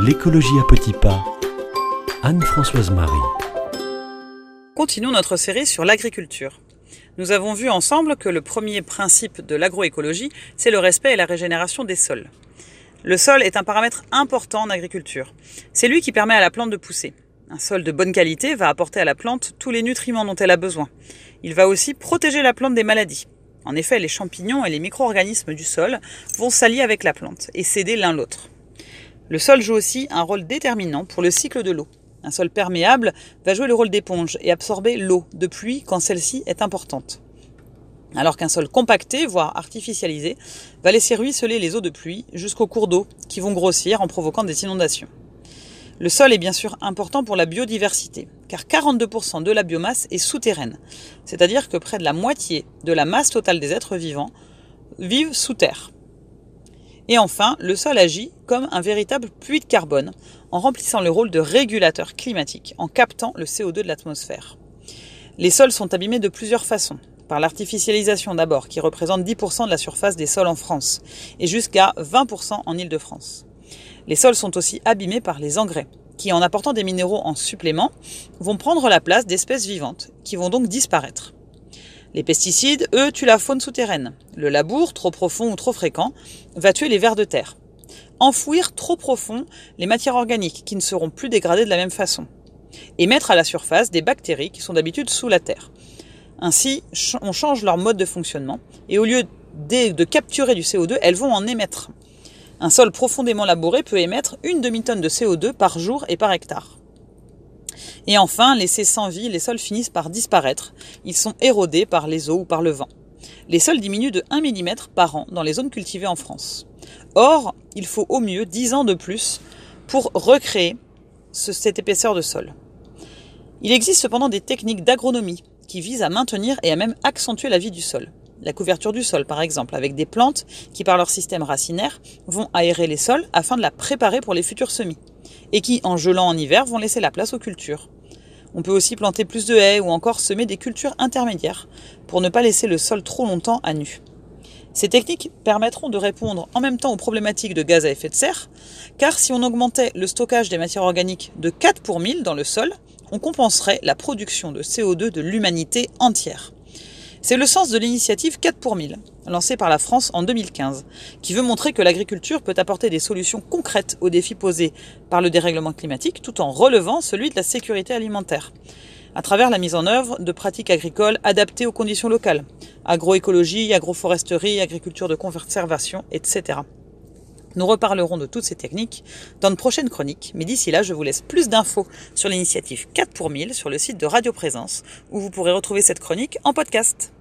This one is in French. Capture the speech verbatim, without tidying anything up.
L'écologie à petits pas. Anne-Françoise Marie. Continuons notre série sur l'agriculture. Nous avons vu ensemble que le premier principe de l'agroécologie, c'est le respect et la régénération des sols. Le sol est un paramètre important en agriculture. C'est lui qui permet à la plante de pousser. Un sol de bonne qualité va apporter à la plante tous les nutriments dont elle a besoin. Il va aussi protéger la plante des maladies. En effet, les champignons et les micro-organismes du sol vont s'allier avec la plante et s'aider l'un l'autre. Le sol joue aussi un rôle déterminant pour le cycle de l'eau. Un sol perméable va jouer le rôle d'éponge et absorber l'eau de pluie quand celle-ci est importante. Alors qu'un sol compacté, voire artificialisé, va laisser ruisseler les eaux de pluie jusqu'aux cours d'eau qui vont grossir en provoquant des inondations. Le sol est bien sûr important pour la biodiversité, car quarante-deux pour cent de la biomasse est souterraine, c'est-à-dire que près de la moitié de la masse totale des êtres vivants vivent sous terre. Et enfin, le sol agit comme un véritable puits de carbone, en remplissant le rôle de régulateur climatique, en captant le C O deux de l'atmosphère. Les sols sont abîmés de plusieurs façons. Par l'artificialisation d'abord, qui représente dix pour cent de la surface des sols en France, et jusqu'à vingt pour cent en Île-de-France. Les sols sont aussi abîmés par les engrais, qui en apportant des minéraux en supplément, vont prendre la place d'espèces vivantes, qui vont donc disparaître. Les pesticides, eux, tuent la faune souterraine. Le labour, trop profond ou trop fréquent, va tuer les vers de terre. Enfouir trop profond les matières organiques, qui ne seront plus dégradées de la même façon. Et mettre à la surface des bactéries qui sont d'habitude sous la terre. Ainsi, on change leur mode de fonctionnement, et au lieu de capturer du C O deux, elles vont en émettre. Un sol profondément labouré peut émettre une demi-tonne de C O deux par jour et par hectare. Et enfin, laissés sans vie, les sols finissent par disparaître. Ils sont érodés par les eaux ou par le vent. Les sols diminuent de un millimètre par an dans les zones cultivées en France. Or, il faut au mieux dix ans de plus pour recréer ce, cette épaisseur de sol. Il existe cependant des techniques d'agronomie qui visent à maintenir et à même accentuer la vie du sol. La couverture du sol, par exemple, avec des plantes qui, par leur système racinaire, vont aérer les sols afin de la préparer pour les futurs semis, et qui, en gelant en hiver, vont laisser la place aux cultures. On peut aussi planter plus de haies ou encore semer des cultures intermédiaires pour ne pas laisser le sol trop longtemps à nu. Ces techniques permettront de répondre en même temps aux problématiques de gaz à effet de serre, car si on augmentait le stockage des matières organiques de quatre pour mille dans le sol, on compenserait la production de C O deux de l'humanité entière. C'est le sens de l'initiative quatre pour mille, lancée par la France en deux mille quinze, qui veut montrer que l'agriculture peut apporter des solutions concrètes aux défis posés par le dérèglement climatique, tout en relevant celui de la sécurité alimentaire, à travers la mise en œuvre de pratiques agricoles adaptées aux conditions locales, agroécologie, agroforesterie, agriculture de conservation, et cetera. Nous reparlerons de toutes ces techniques dans de prochaines chroniques, mais d'ici là, je vous laisse plus d'infos sur l'initiative quatre pour mille sur le site de Radio Présence, où vous pourrez retrouver cette chronique en podcast.